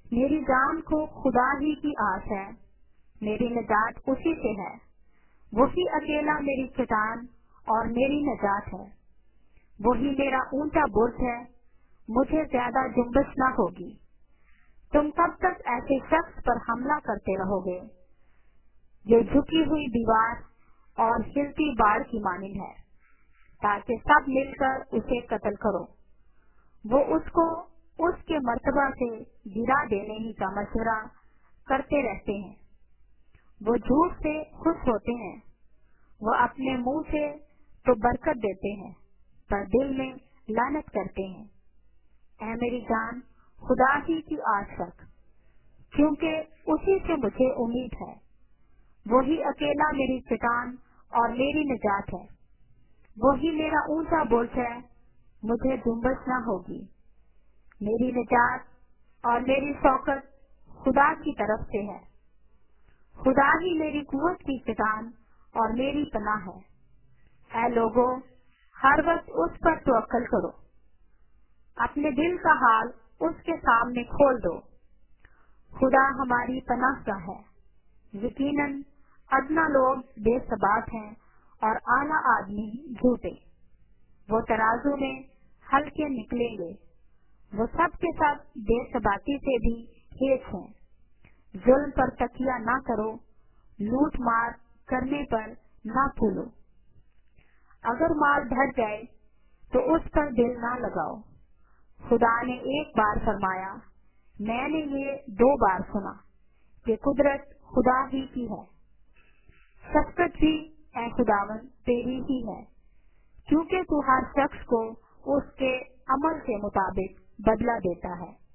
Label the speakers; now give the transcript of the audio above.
Speaker 1: میری جان کو خدا ہی کی آس ہے، میری نجات اسی سے ہے، وہی اکیلا میری چٹان اور میری نجات ہے، وہی میرا اونچا برج ہے، مجھے زیادہ جنبش نہ ہوگی۔ تم کب تک ایسے شخص پر حملہ کرتے رہو گے جو جھکی ہوئی دیوار اور ہلتی باڑ کی مانند ہے، تاکہ سب مل کر اسے قتل کرو۔ وہ اس کو اس کے مرتبہ سے گرا دینے ہی کا مشورہ کرتے رہتے ہیں۔ وہ جھوٹ سے خوش ہوتے ہیں، وہ اپنے منہ سے تو برکت دیتے ہیں پر دل میں لعنت کرتے ہیں۔ اے میری جان، خدا ہی کی آس رکھ، کیونکہ اسی سے مجھے امید ہے۔ وہی اکیلا میری چٹان اور میری نجات ہے، وہی میرا اونچا برج ہے، مجھے جنبش نہ ہوگی۔ میری نجات اور میری شوکت خدا کی طرف سے ہے۔ خدا ہی میری قوت کی چٹان اور میری پناہ ہے۔ اے لوگو، ہر وقت اس پر توکل کرو، اپنے دل کا حال اس کے سامنے کھول دو۔ خدا ہماری پناہ گاہ ہے۔ یقیناً ادنا لوگ بے ثبات ہیں اور اعلیٰ آدمی جھوٹے۔ وہ ترازو میں ہلکے نکلیں گے، وہ سب کے سب بے ثباتی سے بھی ہیچ ہیں۔ ظلم پر تکیہ نہ کرو، لوٹ مار کرنے پر نہ پھولو۔ اگر مال بھر جائے تو اس پر دل نہ لگاؤ۔ خدا نے ایک بار فرمایا، میں نے یہ 2 بار سنا کہ قدرت خدا ہی کی ہے۔ شفقت بھی اے خداوند تیری ہی ہے، کیونکہ تو ہر شخص کو اس کے عمل کے مطابق بدلہ دیتا ہے۔